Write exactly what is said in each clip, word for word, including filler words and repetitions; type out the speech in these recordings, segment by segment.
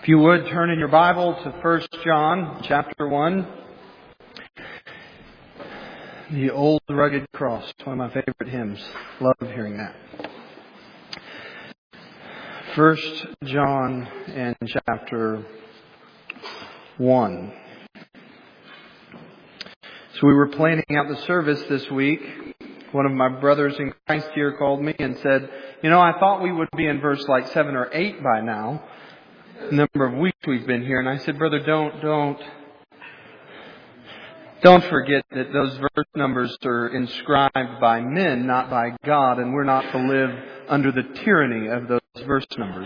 If you would, turn in your Bible to First John chapter one. The Old Rugged Cross, one of my favorite hymns. Love hearing that. First John and chapter one. So we were planning out the service this week. One of my brothers in Christ here called me and said, you know, I thought we would be in verse like seven or eight by now. The number of weeks we've been here. And I said, brother, don't, don't, don't forget that those verse numbers are inscribed by men, not by God. And we're not to live under the tyranny of those verse numbers.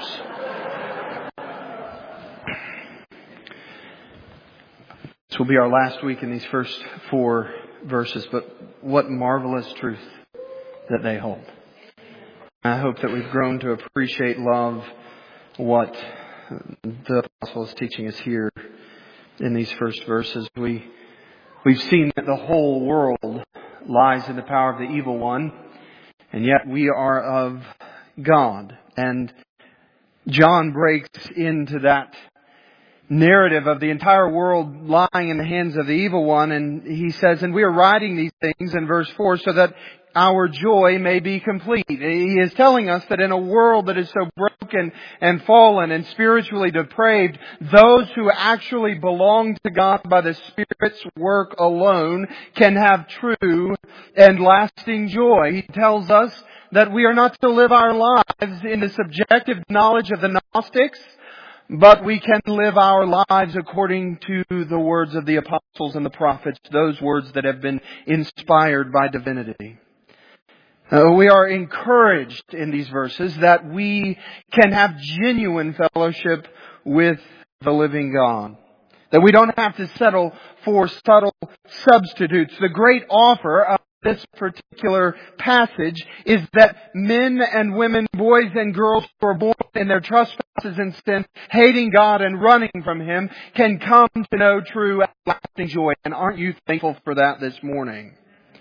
This will be our last week in these first four verses, but what marvelous truth that they hold. I hope that we've grown to appreciate, love what the apostle is teaching us here in these first verses. We, we've seen that the whole world lies in the power of the evil one, and yet we are of God. And John breaks into that narrative of the entire world lying in the hands of the evil one, and he says, and we are writing these things in verse four so that our joy may be complete. He is telling us that in a world that is so broken and fallen and spiritually depraved, those who actually belong to God by the Spirit's work alone can have true and lasting joy. He tells us that we are not to live our lives in the subjective knowledge of the Gnostics, but we can live our lives according to the words of the apostles and the prophets, those words that have been inspired by divinity. Uh, we are encouraged in these verses that we can have genuine fellowship with the living God. That we don't have to settle for subtle substitutes. The great offer of this particular passage is that men and women, boys and girls who are born in their trespasses and sin, hating God and running from Him, can come to know true and lasting joy. And aren't you thankful for that this morning?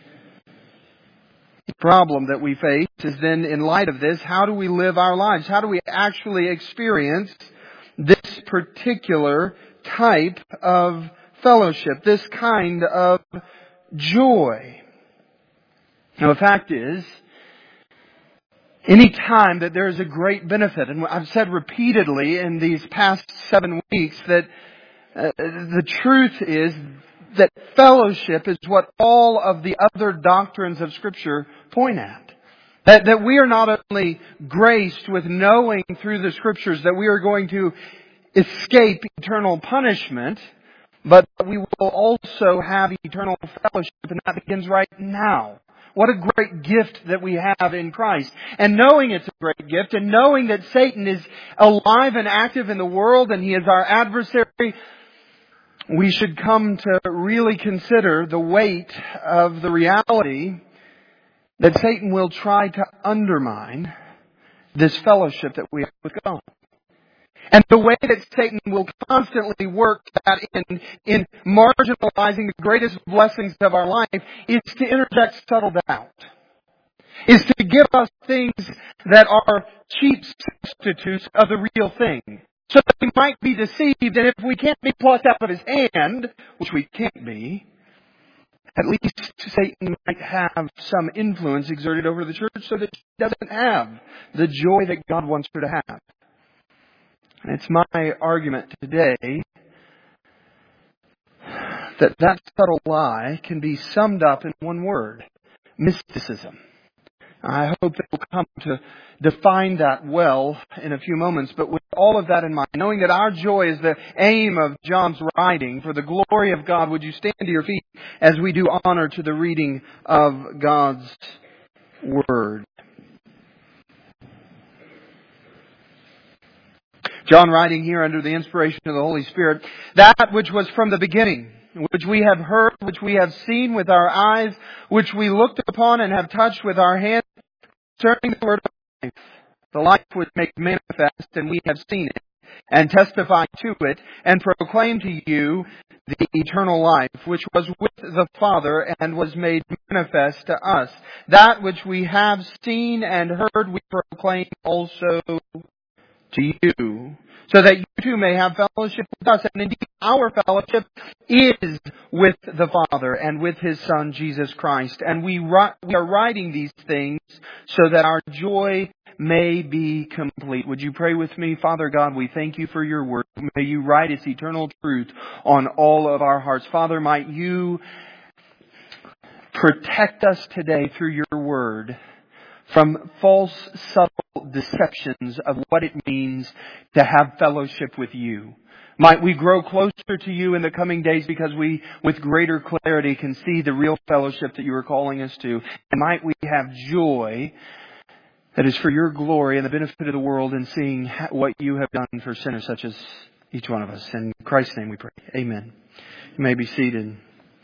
The problem that we face is then, in light of this, how do we live our lives? How do we actually experience this particular type of fellowship, this kind of joy? Now, the fact is, any time that there is a great benefit, and I've said repeatedly in these past seven weeks that uh, the truth is that fellowship is what all of the other doctrines of Scripture point at. That, that we are not only graced with knowing through the Scriptures that we are going to escape eternal punishment, but we will also have eternal fellowship, and that begins right now. What a great gift that we have in Christ. And knowing it's a great gift, and knowing that Satan is alive and active in the world, and he is our adversary, we should come to really consider the weight of the reality that Satan will try to undermine this fellowship that we have with God. And the way that Satan will constantly work that in, in marginalizing the greatest blessings of our life is to interject subtle doubt. Is to give us things that are cheap substitutes of the real thing. So that we might be deceived, and if we can't be plucked out of His hand, which we can't be, at least Satan might have some influence exerted over the church so that she doesn't have the joy that God wants her to have. And it's my argument today that that subtle lie can be summed up in one word: mysticism. I hope that we'll come to define that well in a few moments. But with all of that in mind, knowing that our joy is the aim of John's writing for the glory of God, would you stand to your feet as we do honor to the reading of God's Word? John writing here under the inspiration of the Holy Spirit, that which was from the beginning, which we have heard, which we have seen with our eyes, which we looked upon and have touched with our hands, concerning the word of life. The life was made manifest, and we have seen it, and testify to it, and proclaim to you the eternal life, which was with the Father, and was made manifest to us. That which we have seen and heard, we proclaim also to you, so that you too may have fellowship with us. And indeed, our fellowship is with the Father and with His Son, Jesus Christ. And we, we are writing these things so that our joy may be complete. Would you pray with me? Father God, we thank You for Your word. May You write its eternal truth on all of our hearts. Father, might You protect us today through Your word from false, subtle deceptions of what it means to have fellowship with You. Might we grow closer to You in the coming days because we, with greater clarity, can see the real fellowship that You are calling us to. And might we have joy that is for Your glory and the benefit of the world in seeing what You have done for sinners such as each one of us. In Christ's name we pray. Amen. You may be seated.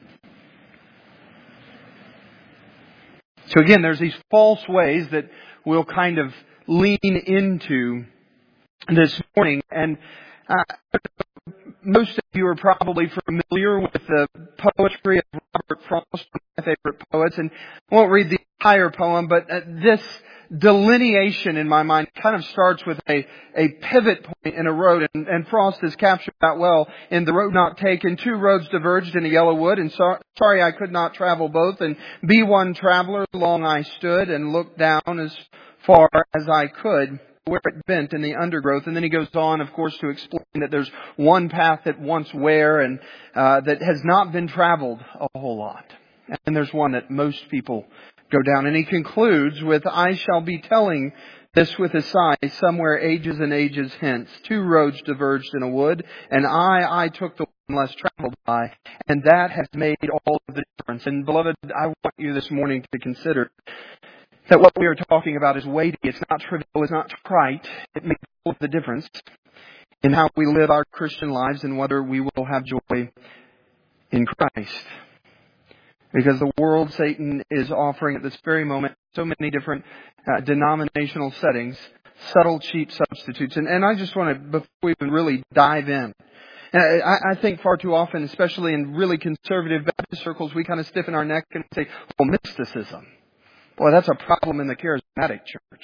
So again, there's these false ways that we'll kind of lean into this morning. And uh, most of you are probably familiar with the poetry of Robert Frost, one of my favorite poets. And I won't read the entire poem, but uh, this delineation in my mind kind of starts with a, a pivot point in a road. And, and Frost has captured that well in The Road Not Taken. Two roads diverged in a yellow wood, and so, sorry I could not travel both. And be one traveler, long I stood and looked down as far as I could where it bent in the undergrowth. And then he goes on, of course, to explain that there's one path that once where and uh, that has not been traveled a whole lot. And there's one that most people go down. And he concludes with, I shall be telling this with a sigh, somewhere ages and ages hence. Two roads diverged in a wood, and I, I took the one less traveled by, and that has made all of the difference. And beloved, I want you this morning to consider that what we are talking about is weighty. It's not trivial. It's not trite. It makes all of the difference in how we live our Christian lives and whether we will have joy in Christ. Because the world, Satan is offering at this very moment so many different uh, denominational settings, subtle, cheap substitutes. And, and I just want to, before we even really dive in, and I, I think far too often, especially in really conservative Baptist circles, we kind of stiffen our neck and say, well, mysticism. Boy, that's a problem in the charismatic church.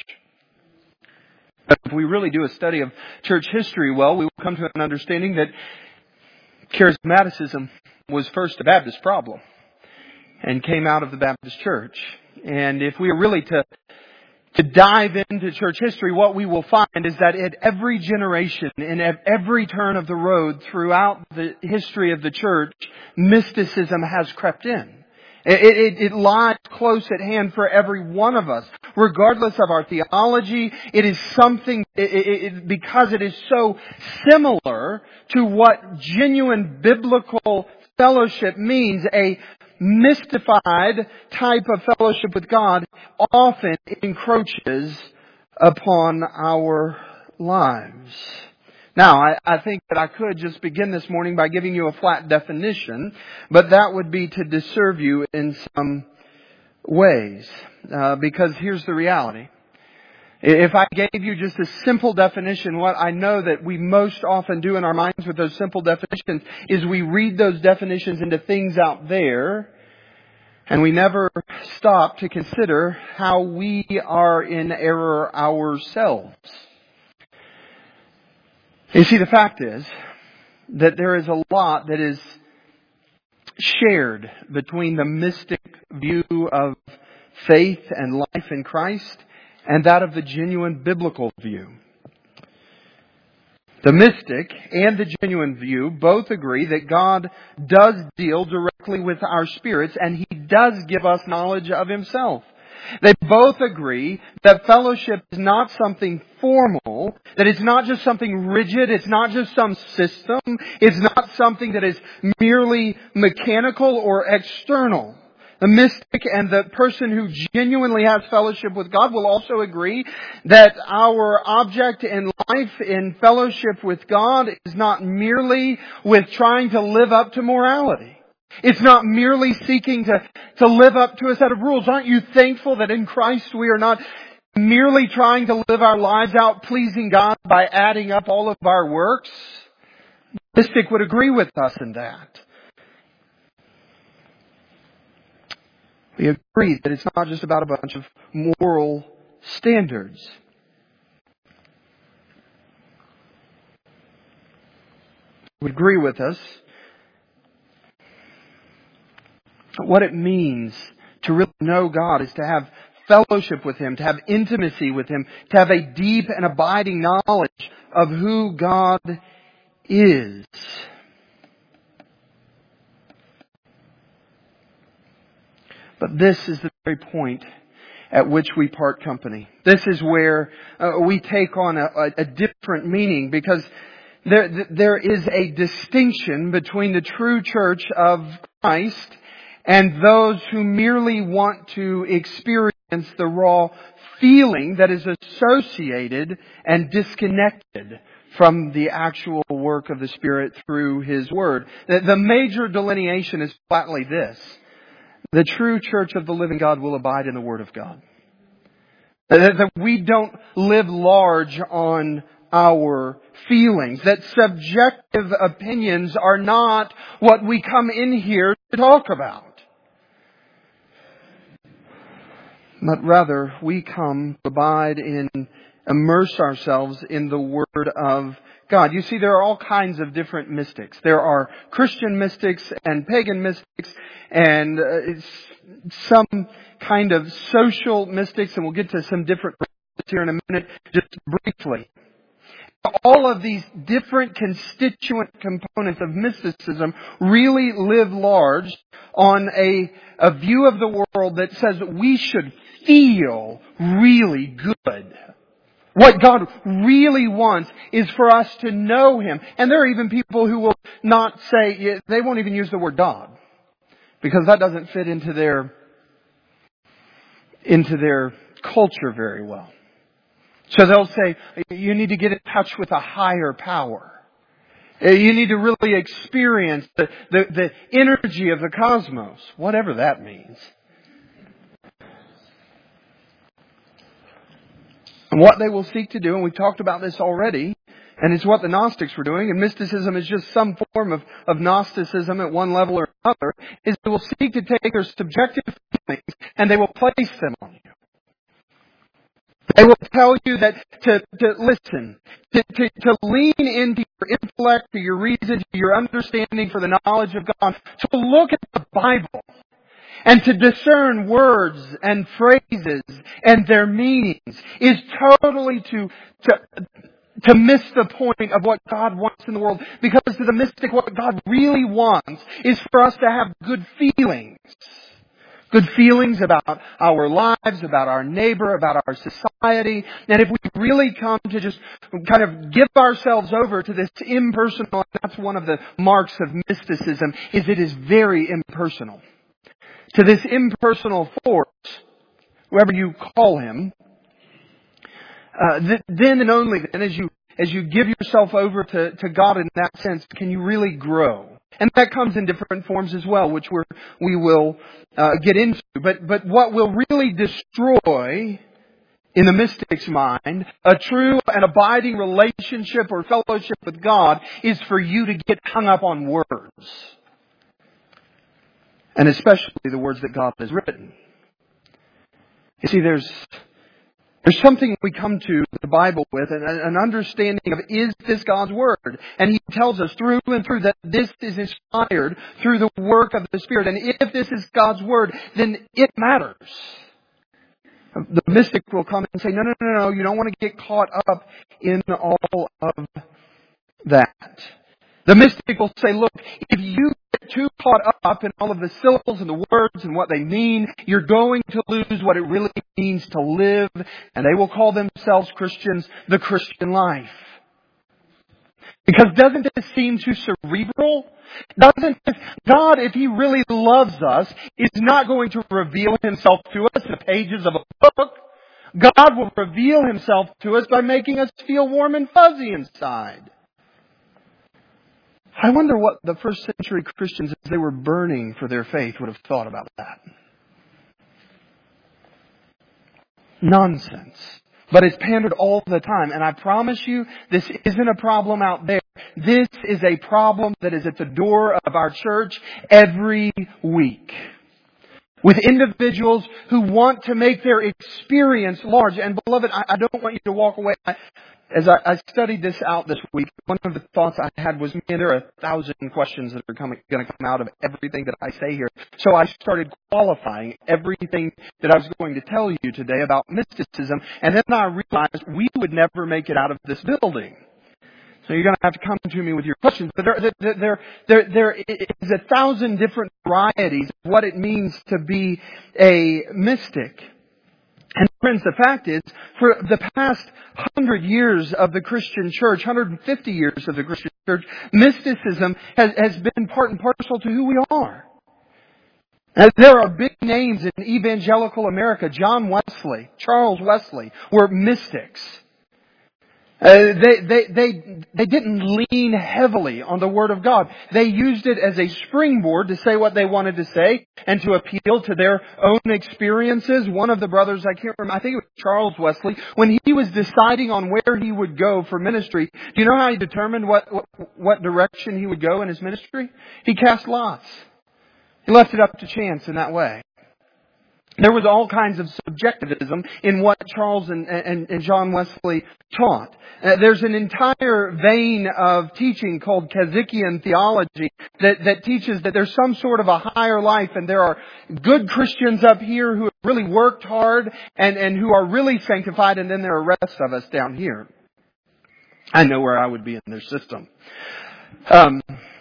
But if we really do a study of church history, well, we will come to an understanding that charismaticism was first a Baptist problem and came out of the Baptist church. And if we are really to to dive into church history, what we will find is that at every generation and at every turn of the road throughout the history of the church, mysticism has crept in. It, it, it lies close at hand for every one of us, regardless of our theology. It is something, it, it, it, because it is so similar to what genuine biblical fellowship means, a mystified type of fellowship with God often encroaches upon our lives. Now, I, I think that I could just begin this morning by giving you a flat definition, but that would be to disserve you in some ways. Uh, because here's the reality. If I gave you just a simple definition, what I know that we most often do in our minds with those simple definitions is we read those definitions into things out there, and we never stop to consider how we are in error ourselves. You see, the fact is that there is a lot that is shared between the mystic view of faith and life in Christ and that of the genuine biblical view. The mystic and the genuine view both agree that God does deal directly with our spirits and He does give us knowledge of Himself. They both agree that fellowship is not something formal, that it's not just something rigid, it's not just some system, it's not something that is merely mechanical or external. The mystic and the person who genuinely has fellowship with God will also agree that our object in life in fellowship with God is not merely with trying to live up to morality. It's not merely seeking to, to live up to a set of rules. Aren't you thankful that in Christ we are not merely trying to live our lives out pleasing God by adding up all of our works? The mystic would agree with us in that. We agree that it's not just about a bunch of moral standards. would agree with us, what it means to really know God is to have fellowship with Him, to have intimacy with Him, to have a deep and abiding knowledge of who God is. But this is the very point at which we part company. This is where uh, we take on a, a, a different meaning, because there, there is a distinction between the true church of Christ and those who merely want to experience the raw feeling that is associated and disconnected from the actual work of the Spirit through His Word. The, the major delineation is flatly this: the true church of the living God will abide in the Word of God. That we don't live large on our feelings. That subjective opinions are not what we come in here to talk about. But rather, we come to abide in, immerse ourselves in the Word of God. You see, there are all kinds of different mystics. There are Christian mystics and pagan mystics and uh, some kind of social mystics, and we'll get to some different here in a minute, just briefly. All of these different constituent components of mysticism really live large on a, a view of the world that says that we should feel really good. What God really wants is for us to know Him. And there are even people who will not say, they won't even use the word God, because that doesn't fit into their, into their culture very well. So they'll say, you need to get in touch with a higher power. You need to really experience the, the, the energy of the cosmos, whatever that means. And what they will seek to do, and we've talked about this already, and it's what the Gnostics were doing, and mysticism is just some form of, of Gnosticism at one level or another, is they will seek to take their subjective feelings and they will place them on you. They will tell you that to, to listen, to, to, to lean into your intellect, to your reason, to your understanding for the knowledge of God, to look at the Bible and to discern words and phrases and their meanings is totally to, to, to miss the point of what God wants in the world. Because to the mystic, what God really wants is for us to have good feelings. Good feelings about our lives, about our neighbor, about our society. And if we really come to just kind of give ourselves over to this impersonal, that's one of the marks of mysticism, is it is very impersonal. To this impersonal force, whoever you call Him, uh, th- then and only then, as you as you give yourself over to, to God in that sense, can you really grow. And that comes in different forms as well, which we're, we will uh, get into. But, but what will really destroy, in the mystic's mind, a true and abiding relationship or fellowship with God is for you to get hung up on words. And especially the words that God has written. You see, there's There's something we come to the Bible with, an understanding of, is this God's Word? And He tells us through and through that this is inspired through the work of the Spirit. And if this is God's Word, then it matters. The mystic will come and say, no, no, no, no, you don't want to get caught up in all of that. The mystic will say, look, if you get too caught up in all of the syllables and the words and what they mean, you're going to lose what it really means to live. And they will call themselves Christians, the Christian life. Because doesn't this seem too cerebral? Doesn't this, God, if He really loves us, is not going to reveal Himself to us in the pages of a book. God will reveal Himself to us by making us feel warm and fuzzy inside. I wonder what the first century Christians, as they were burning for their faith, would have thought about that. Nonsense. But it's pandered all the time. And I promise you, this isn't a problem out there. This is a problem that is at the door of our church every week. With individuals who want to make their experience large. And beloved, I, I don't want you to walk away. I, as I, I studied this out this week, one of the thoughts I had was, man, there are a thousand questions that are coming, going to come out of everything that I say here. So I started qualifying everything that I was going to tell you today about mysticism. And then I realized we would never make it out of this building. So you're going to have to come to me with your questions. But there, there, there, there, there is a thousand different varieties of what it means to be a mystic. And friends, the fact is, for the past hundred years of the Christian church, one hundred fifty years of the Christian church, mysticism has, has been part and parcel to who we are. And there are big names in evangelical America. John Wesley, Charles Wesley, were mystics. Uh, they, they, they, they didn't lean heavily on the Word of God. They used it as a springboard to say what they wanted to say and to appeal to their own experiences. One of the brothers, I can't remember, I think it was Charles Wesley, when he was deciding on where he would go for ministry, do you know how he determined what, what, what direction he would go in his ministry? He cast lots. He left it up to chance in that way. There was all kinds of subjectivism in what Charles and, and, and John Wesley taught. Uh, there's an entire vein of teaching called Kazikian theology that, that teaches that there's some sort of a higher life, and there are good Christians up here who have really worked hard and, and who are really sanctified, and then there are the rest of us down here. I know where I would be in their system. Um...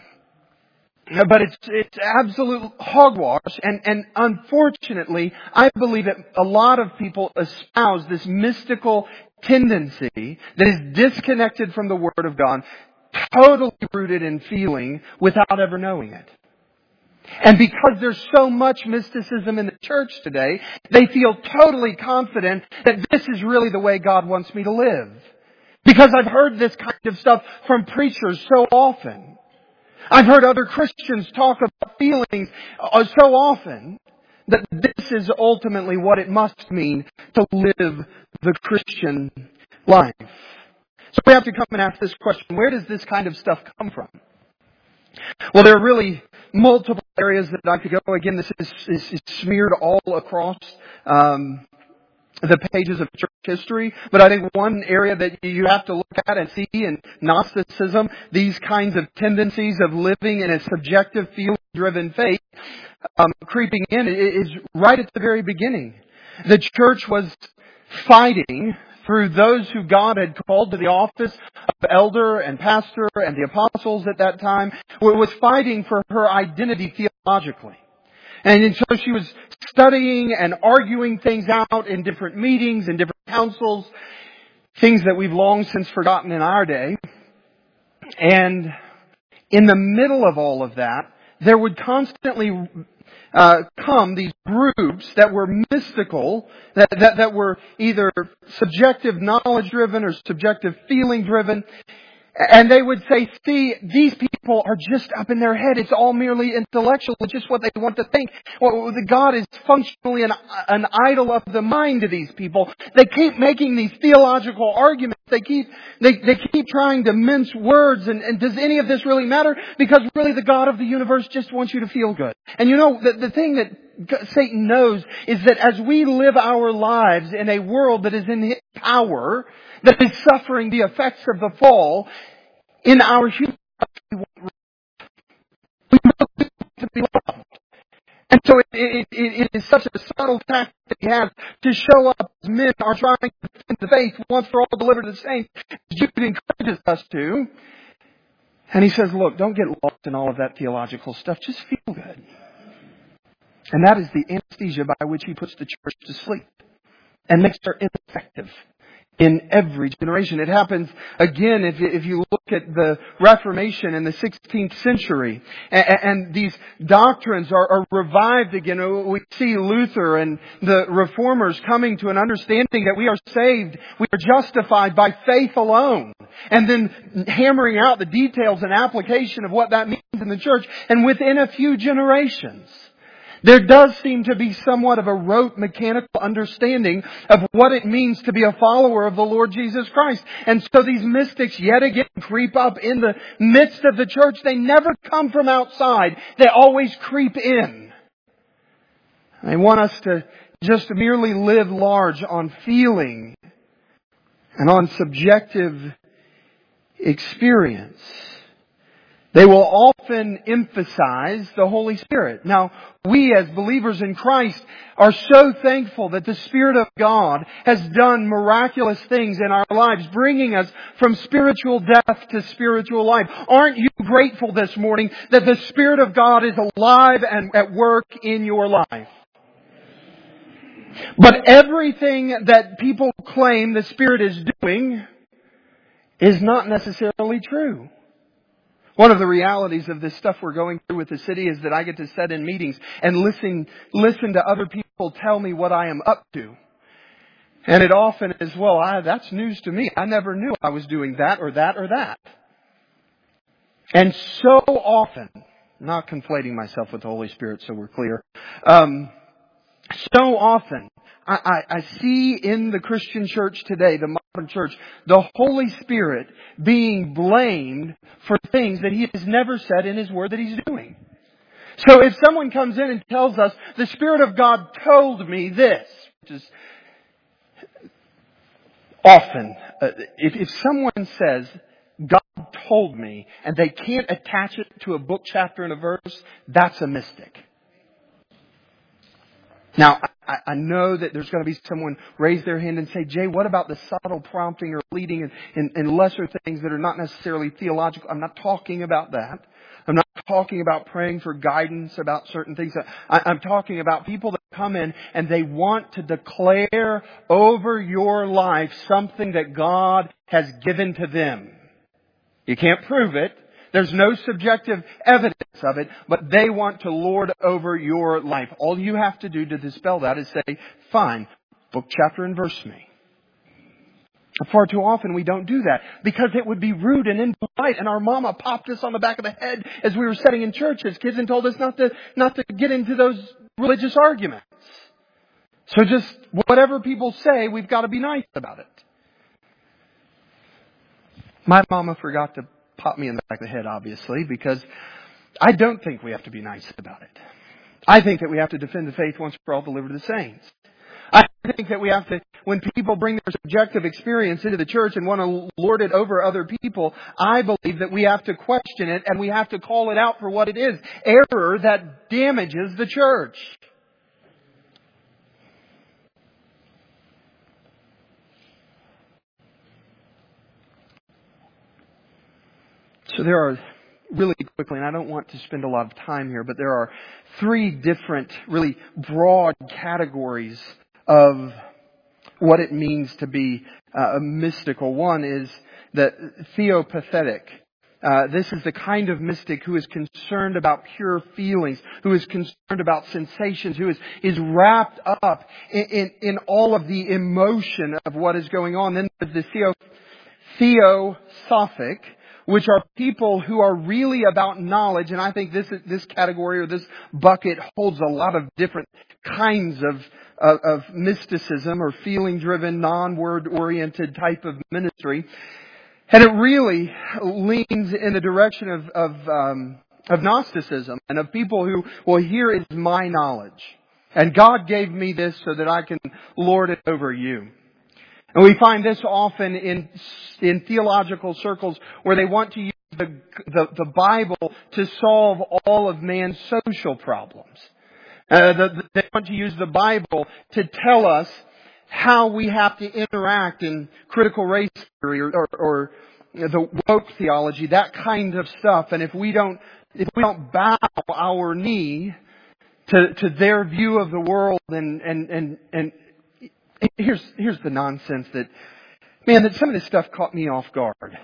But it's it's absolute hogwash, and, and unfortunately, I believe that a lot of people espouse this mystical tendency that is disconnected from the Word of God, totally rooted in feeling without ever knowing it. And because there's so much mysticism in the church today, they feel totally confident that this is really the way God wants me to live. Because I've heard this kind of stuff from preachers so often. I've heard other Christians talk about feelings so often that this is ultimately what it must mean to live the Christian life. So we have to come and ask this question: where does this kind of stuff come from? Well, there are really multiple areas that I could go. Again, this is, is, is smeared all across um, the pages of church history. But I think one area that you have to look at and see in Gnosticism, these kinds of tendencies of living in a subjective, feeling-driven faith, um, creeping in, is right at the very beginning. The church was fighting through those who God had called to the office of elder and pastor and the apostles at that time, was fighting for her identity theologically. And so she was studying and arguing things out in different meetings and different councils, things that we've long since forgotten in our day. And in the middle of all of that, there would constantly uh, come these groups that were mystical, that, that, that were either subjective knowledge-driven or subjective feeling-driven. And they would say, see, these people are just up in their head. It's all merely intellectual. It's just what they want to think. Well, the God is functionally an, an idol of the mind to these people. They keep making these theological arguments. They keep, they, they keep trying to mince words. And, and does any of this really matter? Because really the God of the universe just wants you to feel good. And you know, the, the thing that Satan knows is that as we live our lives in a world that is in his power, that is suffering the effects of the fall, in our human life, we want to be loved. And so it, it, it, it is such a subtle tactic that he has to show up as men are trying to defend the faith once for all delivered to the saints, as Jude encourages us to. And he says, look, don't get lost in all of that theological stuff. Just feel good. And that is the anesthesia by which he puts the church to sleep and makes her ineffective in every generation. It happens again if, if you look at the Reformation in the sixteenth century. And, and these doctrines are, are revived again. We see Luther and the Reformers coming to an understanding that we are saved, we are justified by faith alone. And then hammering out the details and application of what that means in the church. And within a few generations, there does seem to be somewhat of a rote mechanical understanding of what it means to be a follower of the Lord Jesus Christ. And so these mystics yet again creep up in the midst of the church. They never come from outside. They always creep in. They want us to just merely live large on feeling and on subjective experience. They will often emphasize the Holy Spirit. Now, we as believers in Christ are so thankful that the Spirit of God has done miraculous things in our lives, bringing us from spiritual death to spiritual life. Aren't you grateful this morning that the Spirit of God is alive and at work in your life? But everything that people claim the Spirit is doing is not necessarily true. One of the realities of this stuff we're going through with the city is that I get to sit in meetings and listen, listen to other people tell me what I am up to. And it often is, well, I, that's news to me. I never knew I was doing that or that or that. And so often, not conflating myself with the Holy Spirit so we're clear, um, so often I, I, I see in the Christian church today, the modern church, the Holy Spirit being blamed for things that He has never said in His Word that He's doing. So if someone comes in and tells us, the Spirit of God told me this, which is often, uh, if, if someone says, God told me, and they can't attach it to a book, chapter, and a verse, that's a mystic. Now, I, I know that there's going to be someone raise their hand and say, Jay, what about the subtle prompting or leading and, and, and lesser things that are not necessarily theological? I'm not talking about that. I'm not talking about praying for guidance about certain things. I, I'm talking about people that come in and they want to declare over your life something that God has given to them. You can't prove it. There's no subjective evidence of it, but they want to lord over your life. All you have to do to dispel that is say, fine, book, chapter, and verse me. Far too often we don't do that because it would be rude and impolite. And our mama popped us on the back of the head as we were sitting in church as kids and told us not to, not to get into those religious arguments. So just whatever people say, we've got to be nice about it. My mama forgot to pop me in the back of the head, obviously, because I don't think we have to be nice about it. I think that we have to defend the faith once for all delivered to the saints. I think that we have to, when people bring their subjective experience into the church and want to lord it over other people, I believe that we have to question it and we have to call it out for what it is. Error that damages the church. So there are, really quickly, and I don't want to spend a lot of time here, but there are three different, really broad categories of what it means to be uh, mystical. One is the theopathetic. Uh, this is the kind of mystic who is concerned about pure feelings, who is concerned about sensations, who is, is wrapped up in, in, in all of the emotion of what is going on. Then there's the theo, theosophic, which are people who are really about knowledge. And I think this this category or this bucket holds a lot of different kinds of, of, of mysticism or feeling-driven, non-word-oriented type of ministry. And it really leans in the direction of, of, um, of Gnosticism and of people who, well, here is my knowledge. And God gave me this so that I can lord it over you. And we find this often in in theological circles where they want to use the, the, the Bible to solve all of man's social problems. Uh, the, they want to use the Bible to tell us how we have to interact in critical race theory or, or, or you know, the woke theology, that kind of stuff. And if we don't if we don't bow our knee to to their view of the world and and and, and Here's here's the nonsense that, man, that some of this stuff caught me off guard.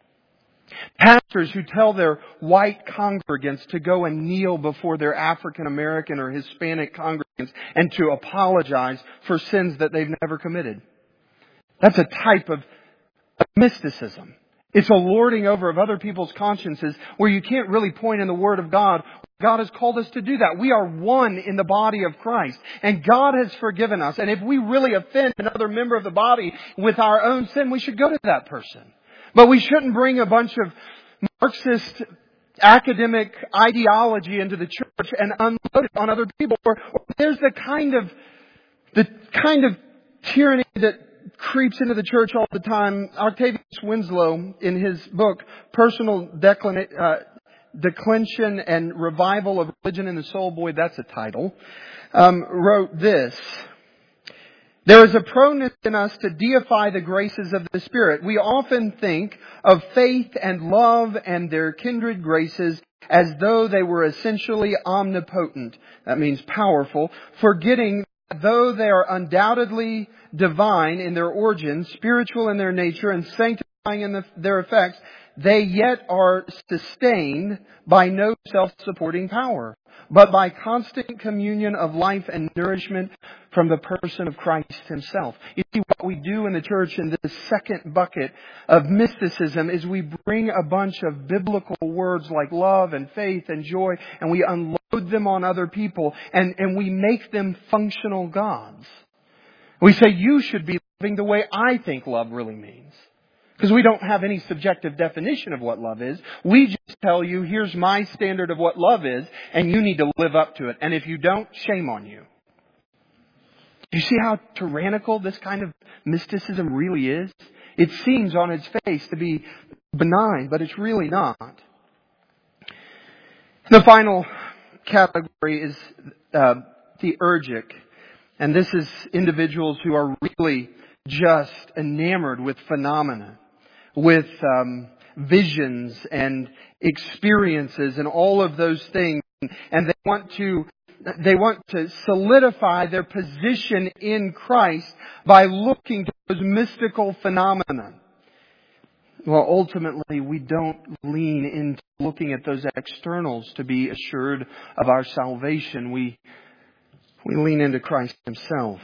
Pastors who tell their white congregants to go and kneel before their African American or Hispanic congregants and to apologize for sins that they've never committed. That's a type of mysticism. It's a lording over of other people's consciences where you can't really point in the Word of God. God has called us to do that. We are one in the body of Christ. And God has forgiven us. And if we really offend another member of the body with our own sin, we should go to that person. But we shouldn't bring a bunch of Marxist academic ideology into the church and unload it on other people. Or, or there's the kind of the kind of tyranny that creeps into the church all the time. Octavius Winslow, in his book, Personal Declin- uh, Declension and Revival of Religion in the Soul, boy, that's a title, um, wrote this. There is a proneness in us to deify the graces of the Spirit. We often think of faith and love and their kindred graces as though they were essentially omnipotent. That means powerful, forgetting that though they are undoubtedly divine in their origin, spiritual in their nature, and sanctifying in the, their effects, they yet are sustained by no self-supporting power, but by constant communion of life and nourishment from the person of Christ Himself. You see, what we do in the church in this second bucket of mysticism is we bring a bunch of biblical words like love and faith and joy, and we unload them on other people, and, and we make them functional gods. We say, you should be loving the way I think love really means. Because we don't have any subjective definition of what love is. We just tell you, here's my standard of what love is, and you need to live up to it. And if you don't, shame on you. Do you see how tyrannical this kind of mysticism really is? It seems on its face to be benign, but it's really not. The final category is uh, theurgic. And this is individuals who are really just enamored with phenomena, with um, visions and experiences and all of those things. And they want to they want to solidify their position in Christ by looking to those mystical phenomena. Well, ultimately, we don't lean into looking at those externals to be assured of our salvation. We we lean into Christ Himself.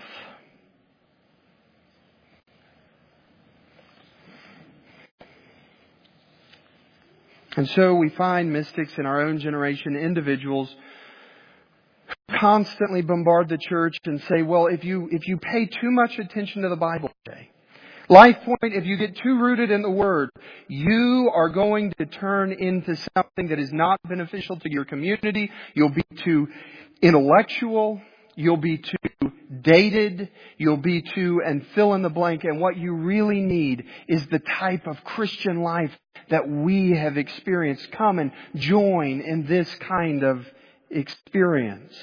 And so we find mystics in our own generation, individuals who constantly bombard the church and say, well, if you if you pay too much attention to the Bible today, Life Point, if you get too rooted in the Word, you are going to turn into something that is not beneficial to your community. You'll be too intellectual. You'll be too dated. You'll be too, and fill in the blank. And what you really need is the type of Christian life that we have experienced. Come and join in this kind of experience.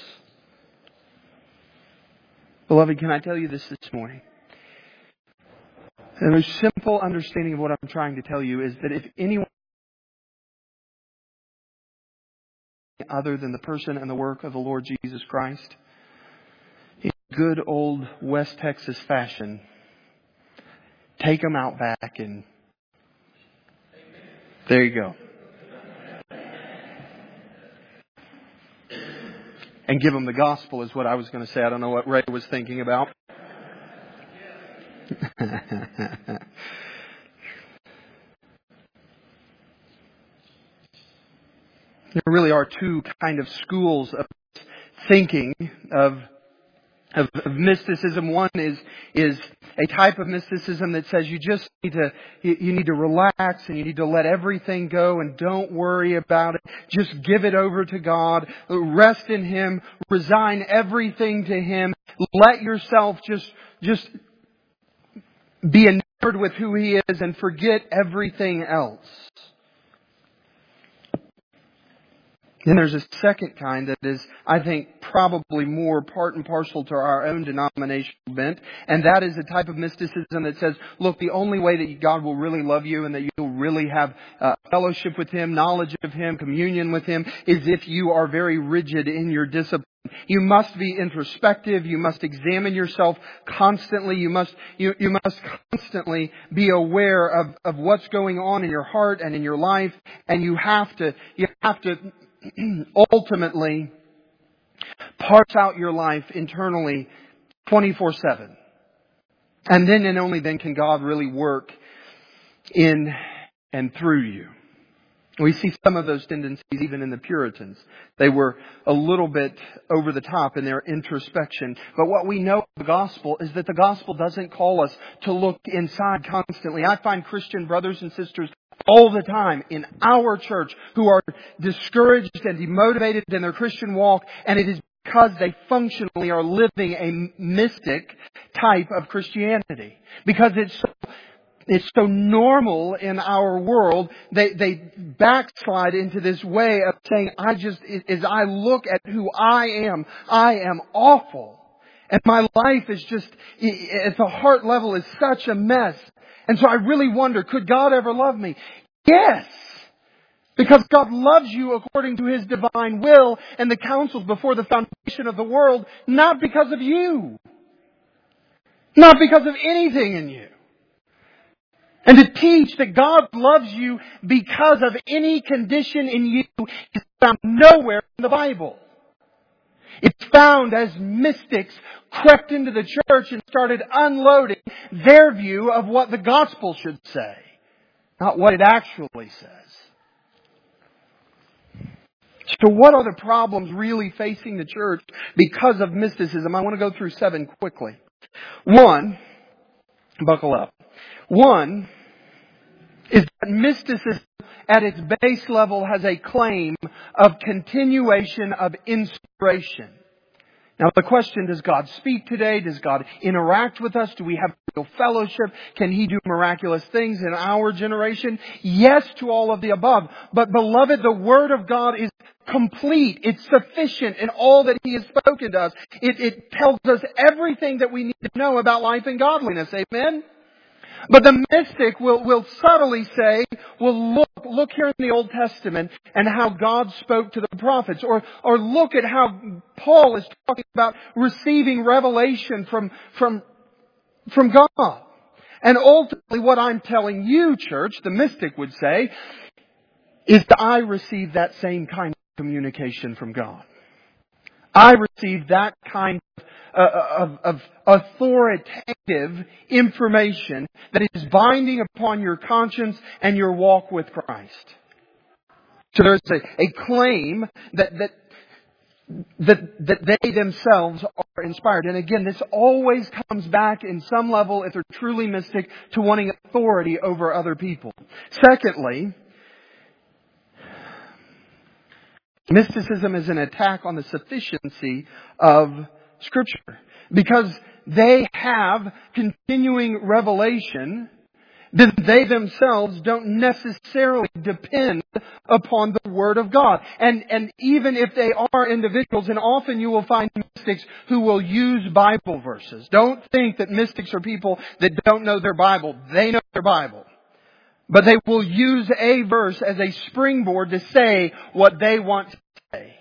Beloved, can I tell you this this morning? The most simple understanding of what I'm trying to tell you is that if anyone other than the person and the work of the Lord Jesus Christ, in good old West Texas fashion, take them out back and there you go. And give them the gospel is what I was going to say. I don't know what Ray was thinking about. There really are two kind of schools of thinking of Of, of mysticism. One is is a type of mysticism that says you just need to you, you need to relax and you need to let everything go and don't worry about it. Just give it over to God. Rest in Him. Resign everything to Him. Let yourself just just be enamored with who He is and forget everything else. Then there's a second kind that is, I think, probably more part and parcel to our own denominational bent. And that is a type of mysticism that says, look, the only way that God will really love you and that you'll really have uh, fellowship with Him, knowledge of Him, communion with Him, is if you are very rigid in your discipline. You must be introspective. You must examine yourself constantly. You must you, you must constantly be aware of, of what's going on in your heart and in your life. And you have to you have to ultimately parse out your life internally twenty-four seven. And then and only then can God really work in and through you. We see some of those tendencies even in the Puritans. They were a little bit over the top in their introspection. But what we know of the gospel is that the gospel doesn't call us to look inside constantly. I find Christian brothers and sisters all the time in our church who are discouraged and demotivated in their Christian walk. And it is because they functionally are living a mystic type of Christianity. Because it's so, it's so normal in our world, they, they backslide into this way of saying, I just, as I look at who I am, I am awful. And my life is just, at the heart level, is such a mess. And so I really wonder, could God ever love me? Yes! Because God loves you according to His divine will and the counsels before the foundation of the world, not because of you. Not because of anything in you. And to teach that God loves you because of any condition in you is found nowhere in the Bible. It's found as mystics crept into the church and started unloading their view of what the gospel should say, not what it actually says. So what are the problems really facing the church because of mysticism? I want to go through seven quickly. One, buckle up. One is that mysticism at its base level has a claim of continuation of inspiration. Now the question, does God speak today? Does God interact with us? Do we have real fellowship? Can He do miraculous things in our generation? Yes to all of the above. But beloved, the Word of God is complete. It's sufficient in all that He has spoken to us. It, it tells us everything that we need to know about life and godliness. Amen? But the mystic will, will subtly say, well, look, look here in the Old Testament and how God spoke to the prophets. Or, or look at how Paul is talking about receiving revelation from, from, from God. And ultimately what I'm telling you, church, the mystic would say, is that I receive that same kind of communication from God. I receive that kind of Uh, of, of authoritative information that is binding upon your conscience and your walk with Christ. So there's a, a claim that, that that that they themselves are inspired. And again, this always comes back in some level, if they're truly mystic, to wanting authority over other people. Secondly, mysticism is an attack on the sufficiency of Scripture. Because they have continuing revelation, then they themselves don't necessarily depend upon the Word of God. And, and even if they are individuals, and often you will find mystics who will use Bible verses. Don't think that mystics are people that don't know their Bible. They know their Bible. But they will use a verse as a springboard to say what they want to say.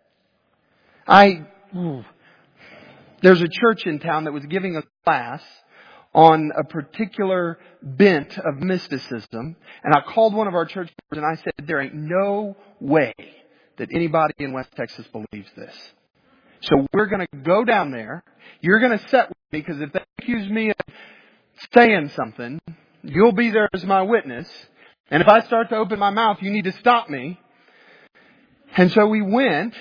I... Ooh, There's a church in town that was giving a class on a particular bent of mysticism. And I called one of our church members and I said, there ain't no way that anybody in West Texas believes this. So we're going to go down there. You're going to sit with me, because if they accuse me of saying something, you'll be there as my witness. And if I start to open my mouth, you need to stop me. And so we went.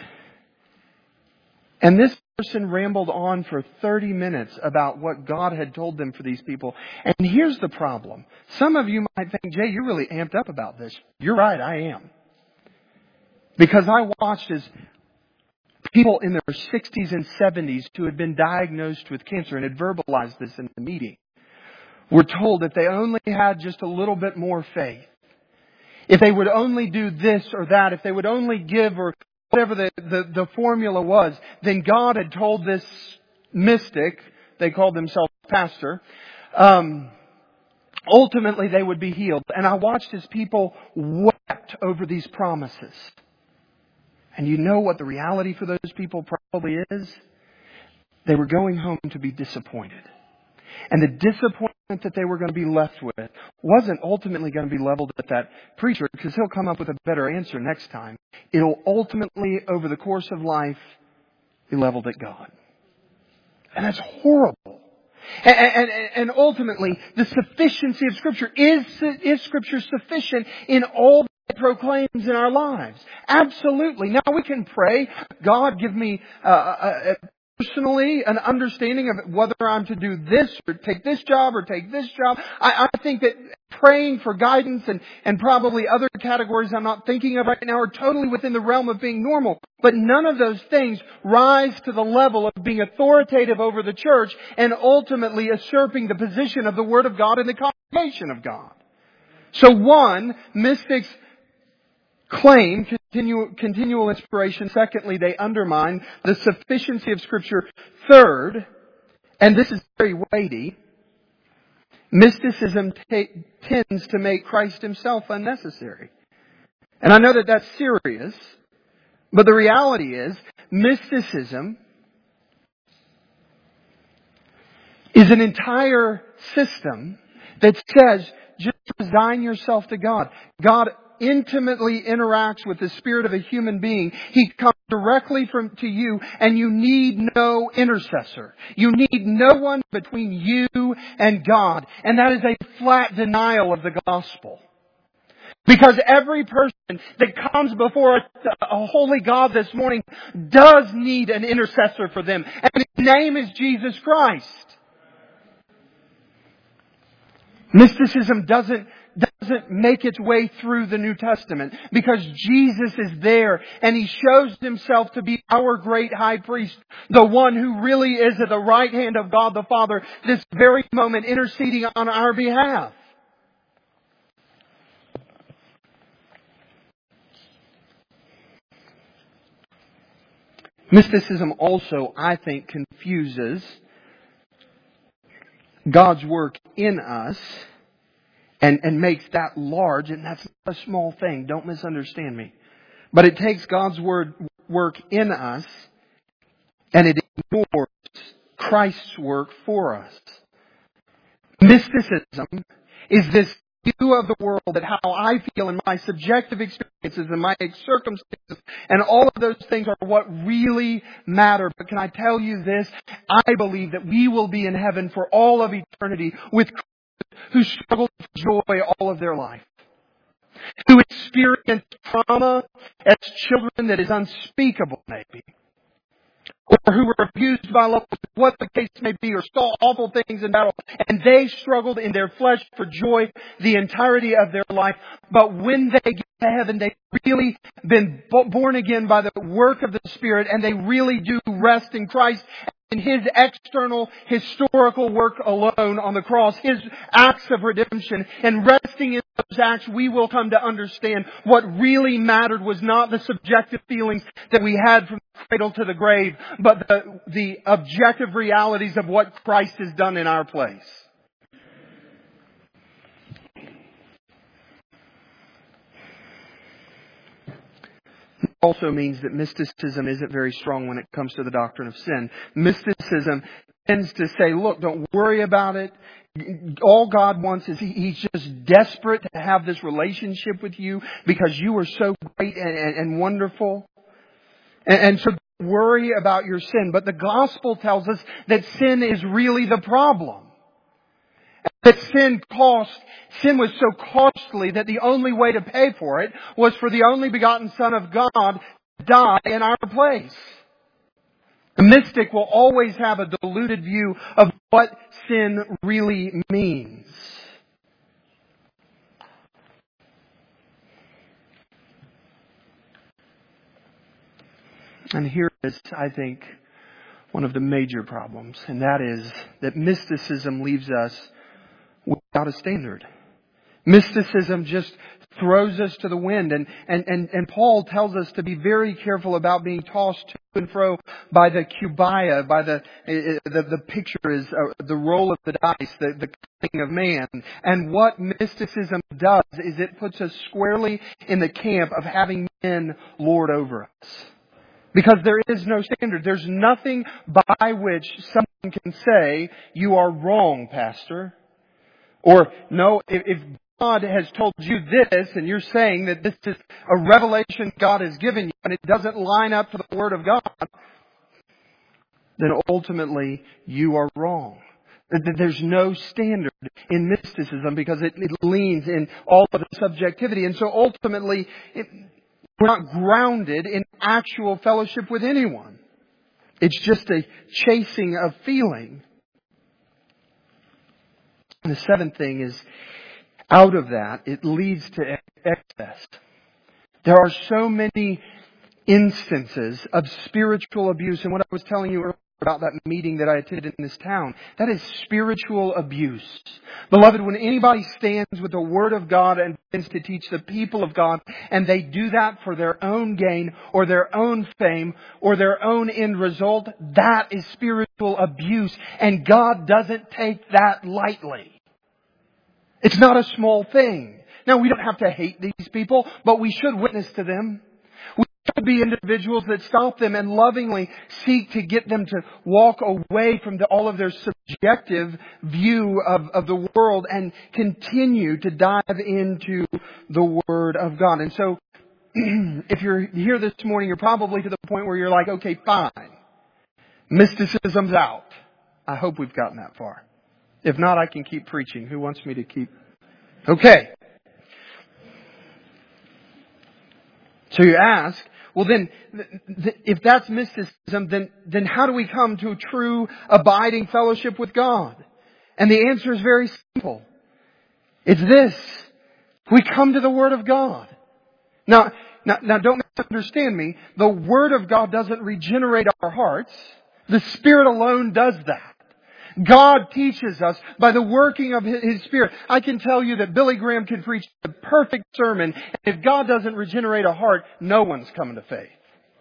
And this person rambled on for thirty minutes about what God had told them for these people. And here's the problem. Some of you might think, Jay, you're really amped up about this. You're right, I am. Because I watched as people in their sixties and seventies who had been diagnosed with cancer and had verbalized this in the meeting were told that they only had just a little bit more faith. If they would only do this or that, if they would only give or whatever the, the, the formula was, then God had told this mystic, they called themselves pastor, um, ultimately they would be healed. And I watched as people wept over these promises. And you know what the reality for those people probably is? They were going home to be disappointed. And the disappointment that they were going to be left with wasn't ultimately going to be leveled at that preacher, because he'll come up with a better answer next time. It'll ultimately, over the course of life, be leveled at God. And that's horrible. And, and, and ultimately, the sufficiency of Scripture. Is, is Scripture sufficient in all that it proclaims in our lives? Absolutely. Now we can pray, God, give me uh, a, a personally an understanding of whether I'm to do this or take this job or take this job. I, I think that praying for guidance and, and probably other categories I'm not thinking of right now are totally within the realm of being normal. But none of those things rise to the level of being authoritative over the church and ultimately usurping the position of the Word of God in the congregation of God. So one, mystics claim continu- continual inspiration. Secondly, they undermine the sufficiency of Scripture. Third, and this is very weighty, mysticism t- tends to make Christ Himself unnecessary. And I know that that's serious, but the reality is, mysticism is an entire system that says, just resign yourself to God. God intimately interacts with the spirit of a human being. He comes directly from to you, and you need no intercessor. You need no one between you and God. And that is a flat denial of the gospel. Because every person that comes before a, a holy God this morning does need an intercessor for them. And His name is Jesus Christ. Mysticism doesn't, doesn't make its way through the New Testament because Jesus is there and He shows Himself to be our great high priest, the one who really is at the right hand of God the Father, this very moment interceding on our behalf. Mysticism also, I think, confuses God's work in us and, and makes that large, and that's not a small thing. Don't misunderstand me. But it takes God's word work in us and it ignores Christ's work for us. Mysticism is this view of the world that how I feel in my subjective experiences and my circumstances and all of those things are what really matter. But can I tell you this? I believe that we will be in heaven for all of eternity with Christ who struggled with joy all of their life, who experienced trauma as children that is unspeakable maybe, or who were abused by loved ones, what the case may be, or saw awful things in battle, and they struggled in their flesh for joy the entirety of their life. But when they get to heaven, they've really been born again by the work of the Spirit, and they really do rest in Christ and His external historical work alone on the cross, His acts of redemption. And resting in those acts, we will come to understand what really mattered was not the subjective feelings that we had from the cradle to the grave, but the, the objective realities of what Christ has done in our place. Also means that mysticism isn't very strong when it comes to the doctrine of sin. Mysticism tends to say, look, don't worry about it. All God wants is he, He's just desperate to have this relationship with you because you are so great and, and, and wonderful. And, and so don't worry about your sin. But the gospel tells us that sin is really the problem. That sin cost, sin was so costly that the only way to pay for it was for the only begotten Son of God to die in our place. The mystic will always have a diluted view of what sin really means. And here is, I think, one of the major problems, and that is that mysticism leaves us without a standard. Mysticism just throws us to the wind. And, and, and, and Paul tells us to be very careful about being tossed to and fro by the kubaya, by the, the, the picture is uh, the roll of the dice, the, the cunning of man. And what mysticism does is it puts us squarely in the camp of having men lord over us. Because there is no standard. There's nothing by which someone can say, you are wrong, Pastor. Or, no, if, if God has told you this and you're saying that this is a revelation God has given you and it doesn't line up to the Word of God, then ultimately you are wrong. There's no standard in mysticism because it, it leans in all of the subjectivity. And so ultimately, it, we're not grounded in actual fellowship with anyone. It's just a chasing of feeling. And the seventh thing is, out of that, it leads to excess. There are so many instances of spiritual abuse. And what I was telling you earlier about that meeting that I attended in this town, that is spiritual abuse. Beloved, when anybody stands with the Word of God and begins to teach the people of God, and they do that for their own gain or their own fame or their own end result, that is spiritual abuse. And God doesn't take that lightly. It's not a small thing. Now, we don't have to hate these people, but we should witness to them. We should be individuals that stop them and lovingly seek to get them to walk away from the, all of their subjective view of, of the world and continue to dive into the Word of God. And so, if you're here this morning, you're probably to the point where you're like, okay, fine. Mysticism's out. I hope we've gotten that far. If not, I can keep preaching. Who wants me to keep? Okay. So you ask, well then, if that's mysticism, then, then how do we come to a true abiding fellowship with God? And the answer is very simple. It's this. We come to the Word of God. Now, now, now don't misunderstand me. The Word of God doesn't regenerate our hearts. The Spirit alone does that. God teaches us by the working of His Spirit. I can tell you that Billy Graham can preach the perfect sermon. And if God doesn't regenerate a heart, no one's coming to faith.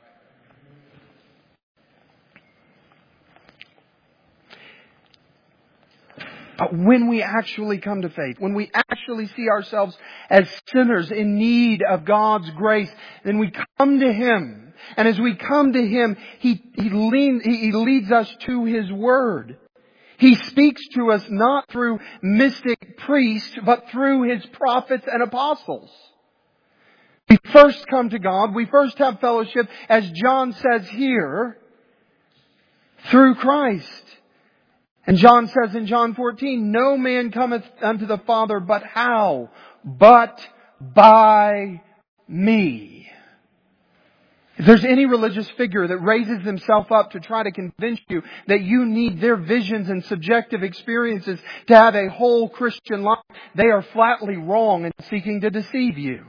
But when we actually come to faith, when we actually see ourselves as sinners in need of God's grace, then we come to Him. And as we come to Him, He, he, lean, he leads us to His Word. He speaks to us not through mystic priests, but through His prophets and apostles. We first come to God, we first have fellowship, as John says here, through Christ. And John says in John fourteen, no man cometh unto the Father, but how? But by me. If there's any religious figure that raises himself up to try to convince you that you need their visions and subjective experiences to have a whole Christian life, they are flatly wrong in seeking to deceive you.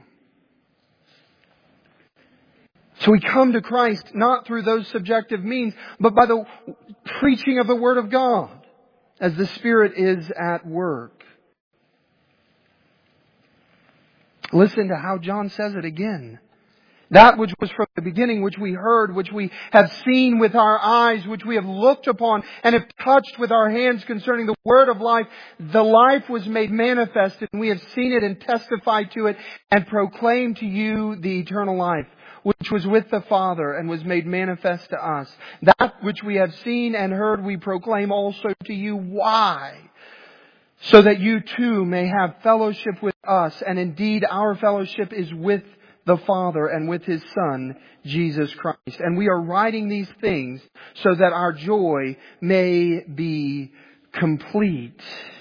So we come to Christ not through those subjective means, but by the preaching of the Word of God, as the Spirit is at work. Listen to how John says it again. That which was from the beginning, which we heard, which we have seen with our eyes, which we have looked upon and have touched with our hands concerning the Word of life. The life was made manifest, and we have seen it and testified to it and proclaimed to you the eternal life, which was with the Father and was made manifest to us. That which we have seen and heard we proclaim also to you. Why? So that you too may have fellowship with us. And indeed our fellowship is with the Father and with His Son, Jesus Christ. And we are writing these things so that our joy may be complete.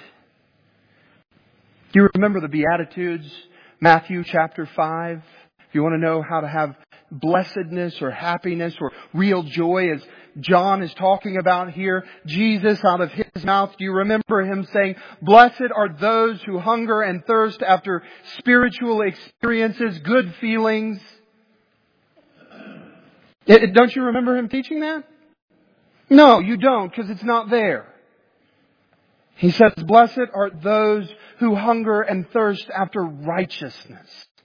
Do you remember the Beatitudes? Matthew chapter five. If you want to know how to have blessedness or happiness or real joy, as John is talking about here, Jesus out of His mouth, do you remember Him saying, blessed are those who hunger and thirst after spiritual experiences, good feelings? It, don't you remember Him teaching that? No, you don't, because it's not there. He says, blessed are those who hunger and thirst after righteousness.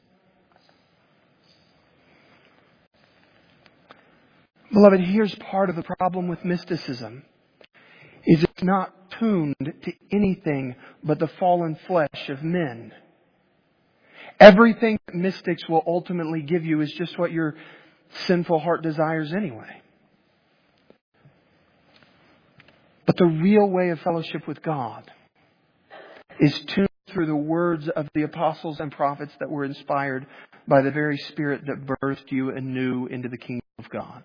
Beloved, here's part of the problem with mysticism. Is it's not tuned to anything but the fallen flesh of men. Everything that mystics will ultimately give you is just what your sinful heart desires anyway. But the real way of fellowship with God is tuned through the words of the apostles and prophets that were inspired by the very Spirit that birthed you anew into the kingdom of God.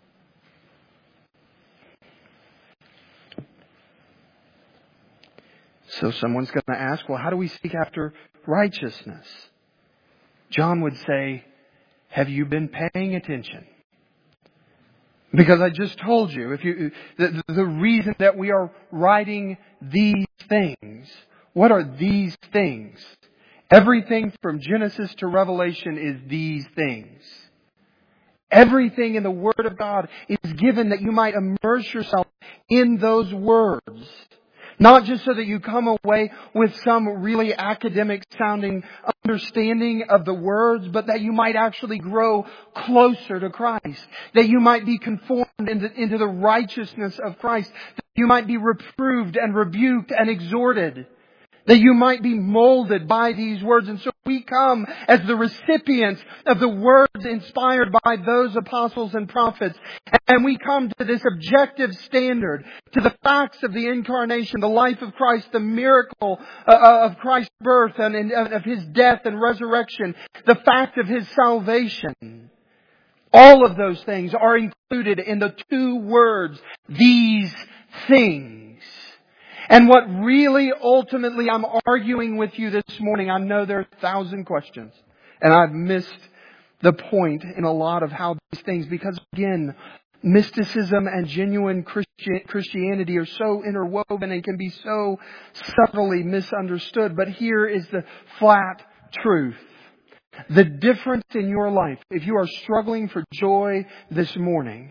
So someone's going to ask, well, how do we seek after righteousness? John would say, have you been paying attention? Because I just told you, if you the, the reason that we are writing these things, what are these things? Everything from Genesis to Revelation is these things. Everything in the Word of God is given that you might immerse yourself in those words. Not just so that you come away with some really academic sounding understanding of the words, but that you might actually grow closer to Christ. That you might be conformed into, into the righteousness of Christ. That you might be reproved and rebuked and exhorted. That you might be molded by these words. And so we come as the recipients of the words inspired by those apostles and prophets. And we come to this objective standard, to the facts of the incarnation, the life of Christ, the miracle of Christ's birth and of His death and resurrection, the fact of His salvation. All of those things are included in the two words, these things. And what really ultimately I'm arguing with you this morning, I know there are a thousand questions. And I've missed the point in a lot of how these things, because again, mysticism and genuine Christi- Christianity are so interwoven and can be so subtly misunderstood. But here is the flat truth. The difference in your life, if you are struggling for joy this morning,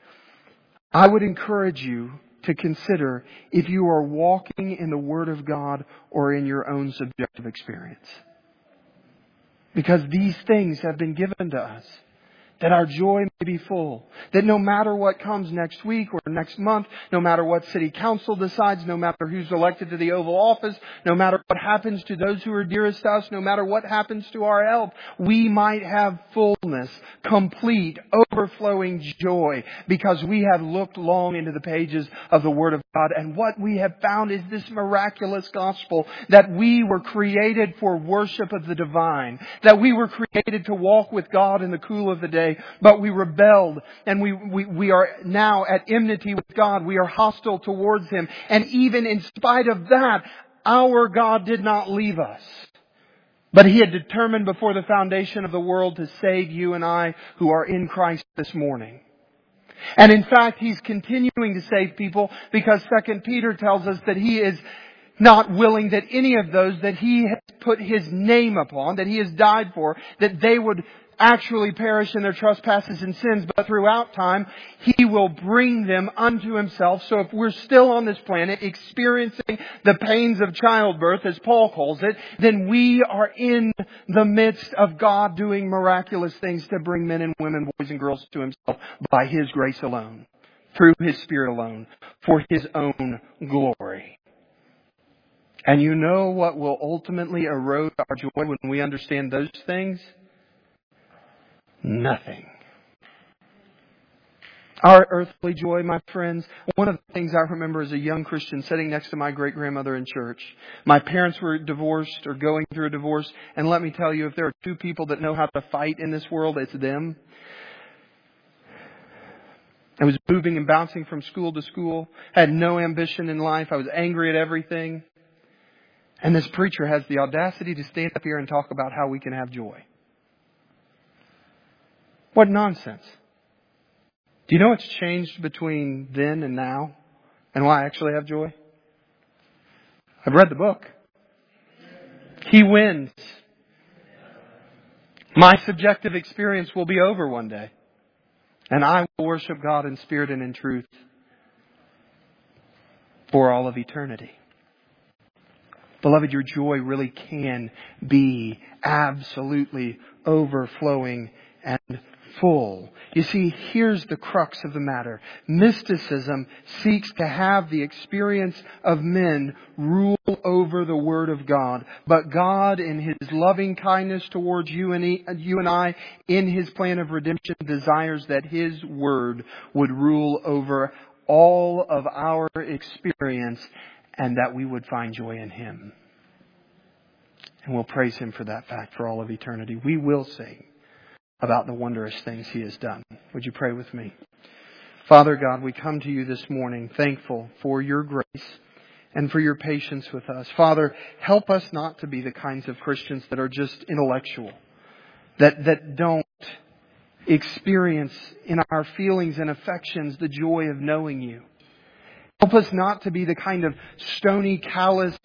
I would encourage you to consider if you are walking in the Word of God or in your own subjective experience. Because these things have been given to us. That our joy may be full. That no matter what comes next week or next month, no matter what City Council decides, no matter who's elected to the Oval Office, no matter what happens to those who are dearest to us, no matter what happens to our health, we might have fullness, complete, overflowing joy because we have looked long into the pages of the Word of God. And what we have found is this miraculous gospel that we were created for worship of the divine. That we were created to walk with God in the cool of the day. But we rebelled and we, we, we are now at enmity with God. We are hostile towards Him. And even in spite of that, our God did not leave us. But He had determined before the foundation of the world to save you and I who are in Christ this morning. And in fact, He's continuing to save people because Second Peter tells us that He is not willing that any of those that He has put His name upon, that He has died for, that they would actually perish in their trespasses and sins, but throughout time, He will bring them unto Himself. So if we're still on this planet experiencing the pains of childbirth, as Paul calls it, then we are in the midst of God doing miraculous things to bring men and women, boys and girls to Himself by His grace alone, through His Spirit alone, for His own glory. And you know what will ultimately erode our joy when we understand those things? Nothing. Our earthly joy, my friends, one of the things I remember as a young Christian sitting next to my great-grandmother in church. My parents were divorced or going through a divorce. And let me tell you, if there are two people that know how to fight in this world, it's them. I was moving and bouncing from school to school. Had no ambition in life. I was angry at everything. And this preacher has the audacity to stand up here and talk about how we can have joy. What nonsense. Do you know what's changed between then and now? And why I actually have joy? I've read the book. He wins. My subjective experience will be over one day. And I will worship God in spirit and in truth for all of eternity. Beloved, your joy really can be absolutely overflowing and full. You see, here's the crux of the matter. Mysticism seeks to have the experience of men rule over the Word of God. But God, in His loving kindness towards you and, he, you and I, in His plan of redemption, desires that His Word would rule over all of our experience and that we would find joy in Him. And we'll praise Him for that fact for all of eternity. We will sing about the wondrous things He has done. Would you pray with me? Father God, we come to You this morning thankful for Your grace and for Your patience with us. Father, help us not to be the kinds of Christians that are just intellectual, that, that don't experience in our feelings and affections the joy of knowing You. Help us not to be the kind of stony, callous,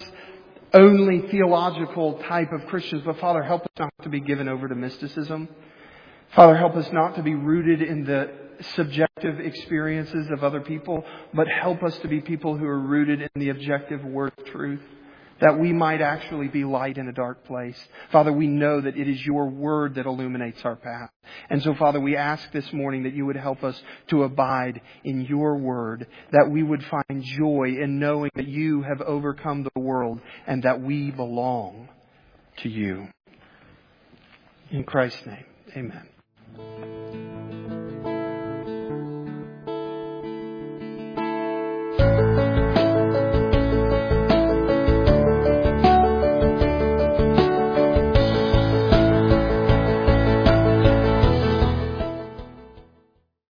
only theological type of Christians, but Father, help us not to be given over to mysticism. Father, help us not to be rooted in the subjective experiences of other people, but help us to be people who are rooted in the objective word of truth, that we might actually be light in a dark place. Father, we know that it is your word that illuminates our path. And so, Father, we ask this morning that you would help us to abide in your word, that we would find joy in knowing that you have overcome the world and that we belong to you. In Christ's name, amen.